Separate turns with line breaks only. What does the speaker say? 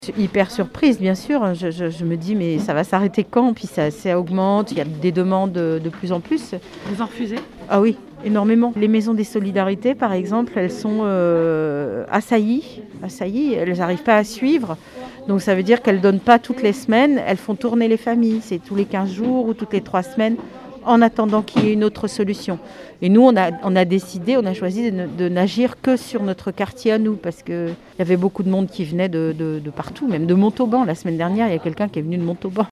Je suis hyper surprise, bien sûr. Je me dis, mais ça va s'arrêter quand? Puis ça augmente, il y a des demandes de plus en plus.
Vous en refusez?
Ah oui, énormément. Les maisons des solidarités, par exemple, elles sont assaillies. Elles n'arrivent pas à suivre. Donc ça veut dire qu'elles ne donnent pas toutes les semaines, elles font tourner les familles. C'est tous les 15 jours ou toutes les 3 semaines, en attendant qu'il y ait une autre solution. Et nous, on a décidé, on a choisi de n'agir que sur notre quartier à nous, parce qu'il y avait beaucoup de monde qui venait de partout, même de Montauban. La semaine dernière, il y a quelqu'un qui est venu de Montauban.